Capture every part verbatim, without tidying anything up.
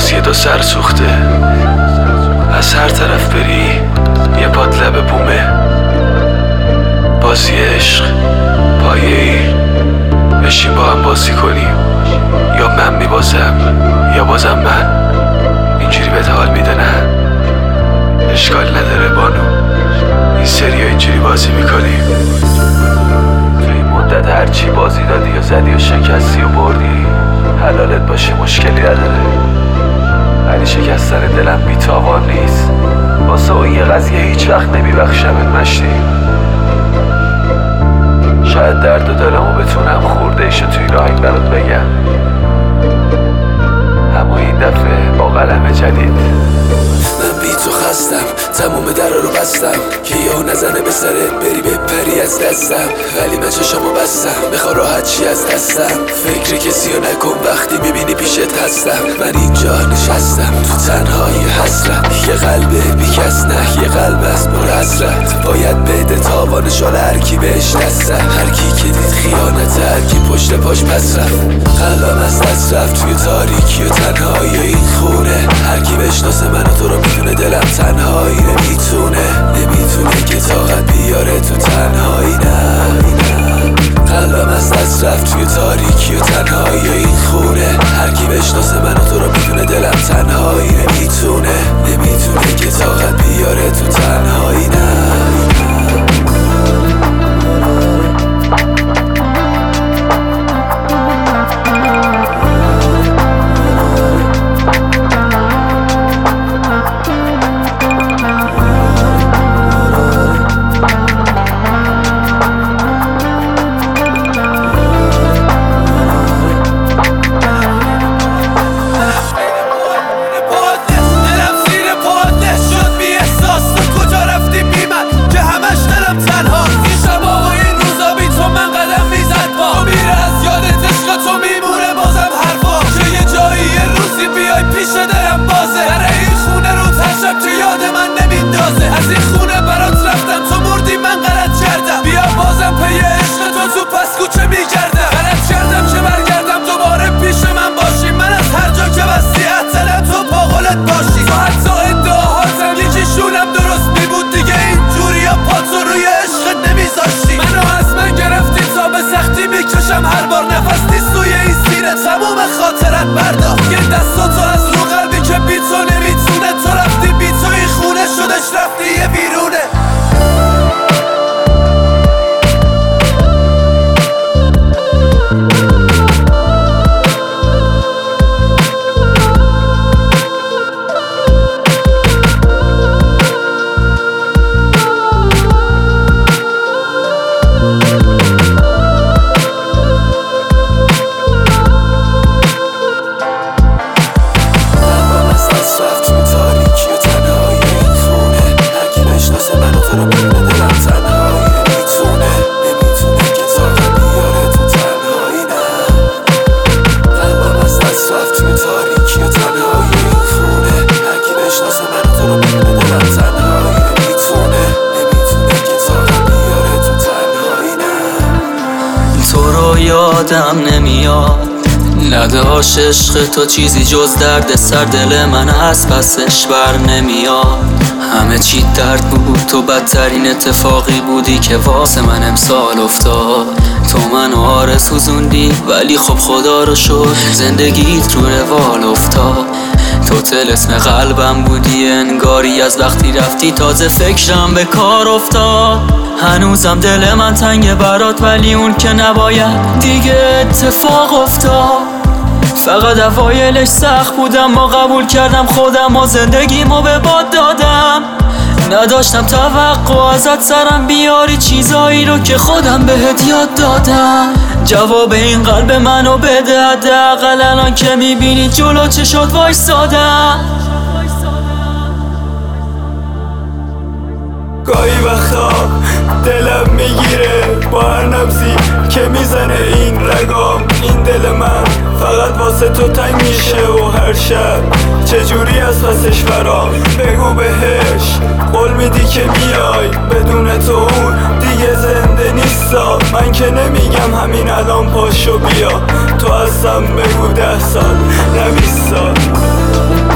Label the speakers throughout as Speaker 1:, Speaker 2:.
Speaker 1: باز یه دو سر سوخته، از هر طرف بری یه پات لب بومه. بازی عشق پایه ای، بشین با هم بازی کنیم، یا من میبازم یا بازم من. اینجوری بهت حال میده نه؟ اشکال نداره بانو، این سری اینجوری بازی میکنیم. تو این مدت هرچی بازی دادی یا زدی و شکستی و بردی حلالت باشه، مشکلی نداره. ولی شکستن دلم بیتاوان نیست، واسه اون یه قضیه هیچ وقت نمیبخشمت مشتی. شاید درد و دلمو بتونم خورده ایشو توی راهی برات بگم، اما این دفعه با قلم جدید.
Speaker 2: من بی تو خستم، تموم در رو بستم که یهو نزنه به سرت بری بپری از دستم. ولی من چشمو بستم، بخوا راحت چی از دستم. فکر کسی رو نکن وقتی میبینی پیشت هستم. من اینجا نشستم تو تنهایی حسرت، یه قلب بی کس نه، یه قلب از پر حسرت. باید بده تاوانش حال هرکی بهش دست رفت، هرکی که دید خیانت، هرکی پشت پاش پس رفت. قلبم از دست رفت توی تاریکی و تنهایی این خونه. هرکی بشناسه من و تو رو میدونه دلم تنهایی نمیتونه، نمیتونه که طاقت بیاره تو تنهایی. نه قلبم از دست رفت توی تاریکی و تنهایی این خونه. هرکی بشناسه من و تو رو میدونه دلم تنهایی نمیتونه، نمیتونه که طاقت بیاره تو تنهایی. نه
Speaker 3: از این خونه برات رفتم، تو مردی من غلط کردم. بیا بازم پی عشق تو تو پس کوچه میگردم. غلط کردم که برگردم دوباره پیش من باشی. من از هر جا که بستی اطلع تو پاغلت باشی. تو حتی ادعاهاتم یکیشونم درست میبود دیگه، اینجوری یا پاتو روی عشقت نمیذاشتی. منو از من گرفتی تا به سختی میکشم هر بار نفس نیست توی این سینه، تموم خاطرت برداشت. یه دستاتو از رو قلبی که بی تو نمیتونه، تو رفتی بی تو این خونه شدش رفتی یه بیرونه.
Speaker 4: یادم نمیاد نداشت عشق تو چیزی جز درد سر، دل من از پسش بر نمیاد. همه چی درد بود، تو بدترین اتفاقی بودی که واسه من امسال افتاد. تو منو آرزو سوزوندی ولی خب خدا رو شد زندگیت رو روال افتاد. تو طلسم قلبم بودی انگاری، از وقتی رفتی تازه فکرم به کار افتاد. هنوزم دل من تنگه برات ولی اون که نباید دیگه اتفاق افتاد. فقط اوایلش سخت بودم، ما قبول کردم خودم و زندگیمو به باد دادم. نداشتم توقع ازت سرم بیاری چیزایی رو که خودم بهت یاد دادم. جواب این قلب منو بده حداقل الان که میبینی جلو چشات وایسادم.
Speaker 5: گاهی وقتا دلم میگیره با هر نبضی که میزنه این رگام. این دل من فقط واسه تو تنگ میشه و هر شب چجوری از پسش برام. بگو بهش قول میدی که میای، بدون تو اون دیگه زنده نیستا. من که نمیگم همین الان پاشو بیا، تو هستم بگو ده سال نه بیست سال.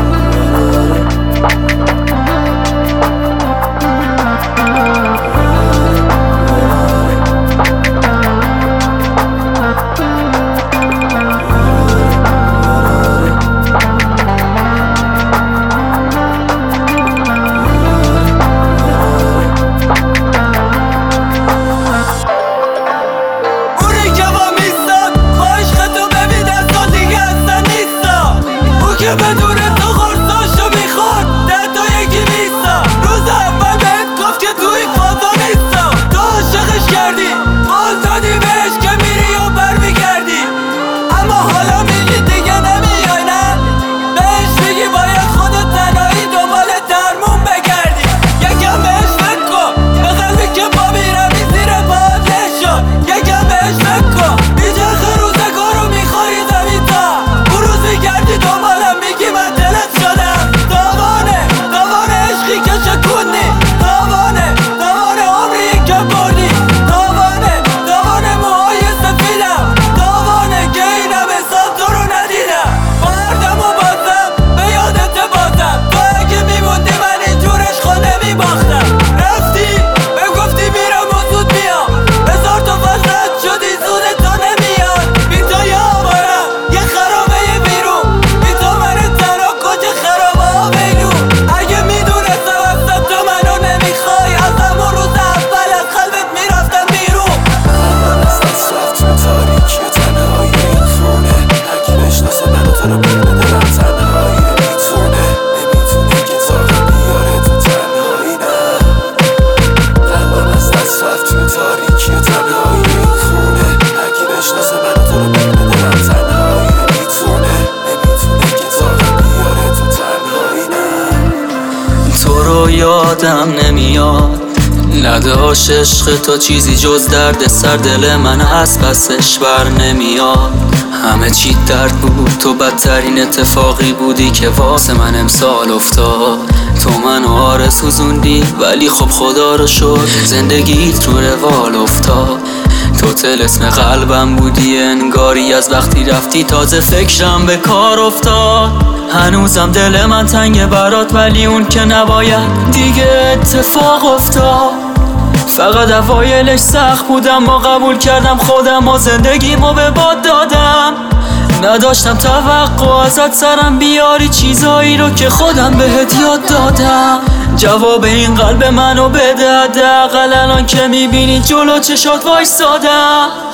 Speaker 4: یادم نمیاد نداشت عشق تو چیزی جز درد سر دل من از پسش بر نمیاد همه چی درد بود تو بدترین اتفاقی بودی که واسه من امسال افتاد تو منو آرزوزوندی ولی خب خدا رو شد زندگیت رو روال افتاد تو طلسم قلبم بودی انگاری از وقتی رفتی تازه فکرم به کار افتاد هنوزم دل من تنگ برات ولی اون که نباید دیگه اتفاق افتاد فقط اوایلش سخت بودم ما قبول کردم خودم و زندگیمو به باد دادم نداشتم توقع ازت سرم بیاری چیزایی رو که خودم بهت یاد دادم جواب این قلب منو بده حداقل الان که میبینی جلو چشات وایسادم